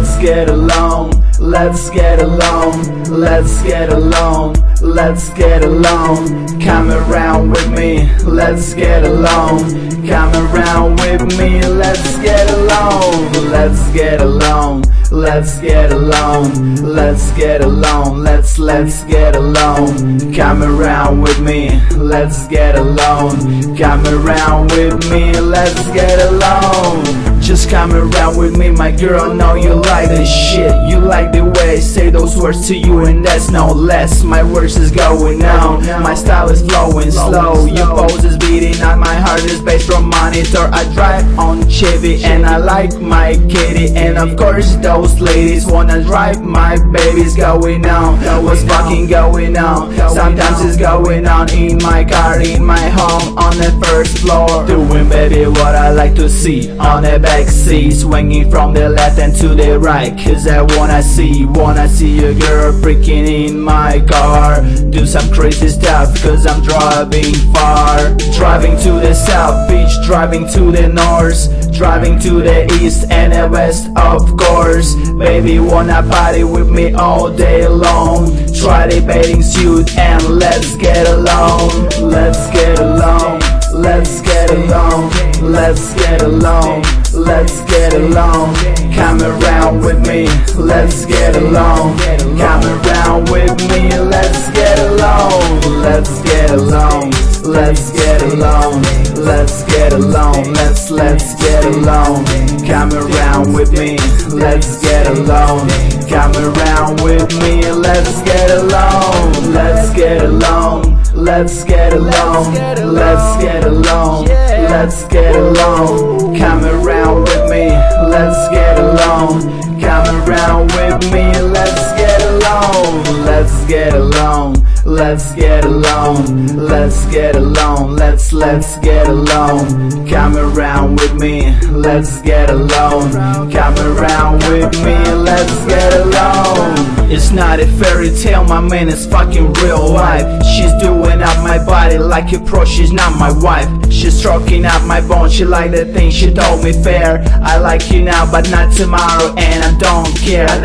let's get along. Let's get along, let's get along, let's get along. Come around with me, let's get along. Come around with me, let's get along. Let's get along, let's get along, let's get along. Let's get along. Come around with me, let's get along. Come around with me, let's get along. Just come around with me, my girl, know you like this shit. You like the way I say those words to you, and that's no less. My words is going on, my style is flowing slow. Your pose is beating on my heart is bass from monitor. I drive on Chevy and I like my kitty, and of course those ladies wanna drive my babies. Going on, what's fucking going on? Sometimes it's going on in my car, in my home, on the first floor. Doing baby what I like to see on the backseat, swinging from the left and to the right, cause I wanna see a girl freaking in my car. Do some crazy stuff cause I'm driving far. Driving to the south beach, driving to the north, driving to the east and the west, of course. Baby wanna party with me all day long. Try the bathing suit and let's get along. Let's get along, let's get along, let's get along, let's get along. Come around with me, let's get along. Come around with me, let's get along. Let's get along, let's get along, let's get along. Let's get along. Come around with me, let's get along. Come around with me, let's get along. Let's get along, let's get along, let's get along, let's get along. Come around with me, let's get along. Come around with me, let's get along. Let's get along, let's get along, let's get along. Let's get along. Come around with me, let's get along. Come around with me, let's get along. It's not a fairy tale, my man, it's fucking real life. She's doing up my body like a pro, she's not my wife. She's stroking up my bones, she like the thing, she told me fair. I like you now but not tomorrow, and I don't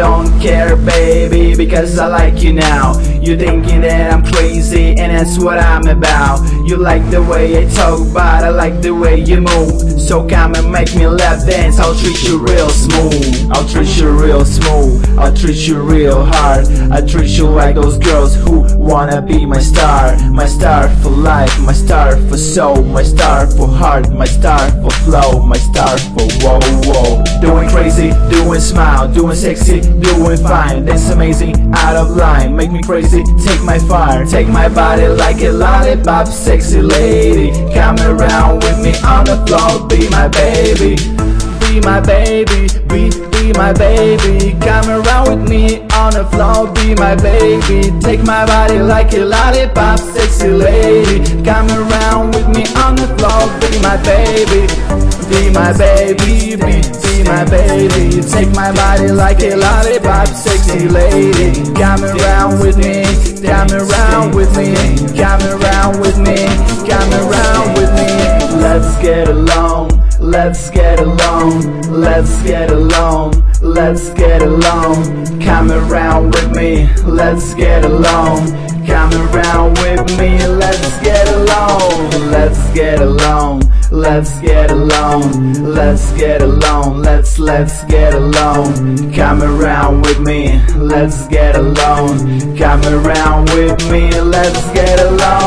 care baby, because I like you now. You thinking that I'm crazy, and that's what I'm about. You like the way I talk, but I like the way you move. So come and make me lap dance, I'll treat you real smooth. I'll treat you real smooth, I'll treat you real hard. I treat you like those girls who wanna be my star. My star for life, my star for soul, my star for heart, my star for flow, my star for whoa whoa. Doing crazy, doing smile, doing sexy, doing fine. That's amazing, out of line, make me crazy, take my fire. Take my body like a lollipop, sexy lady. Come around with me on the floor, be my baby. Be my baby, be my baby. Come around with me on the floor, be my baby. Take my body like a lollipop, sexy lady. Come around with me on the floor, be my baby. Be my baby, be my baby. Take my body like a lollipop, sexy lady. Come around with me, come around with me, come around with me, come around with me. Let's get along, let's get along, let's get along, let's get along. Come around with me, let's get along. Come around with me, let's get along. Let's get along, let's get along, let's get along. Let's get along. Come around with me, let's get along. Come around with me, let's get along.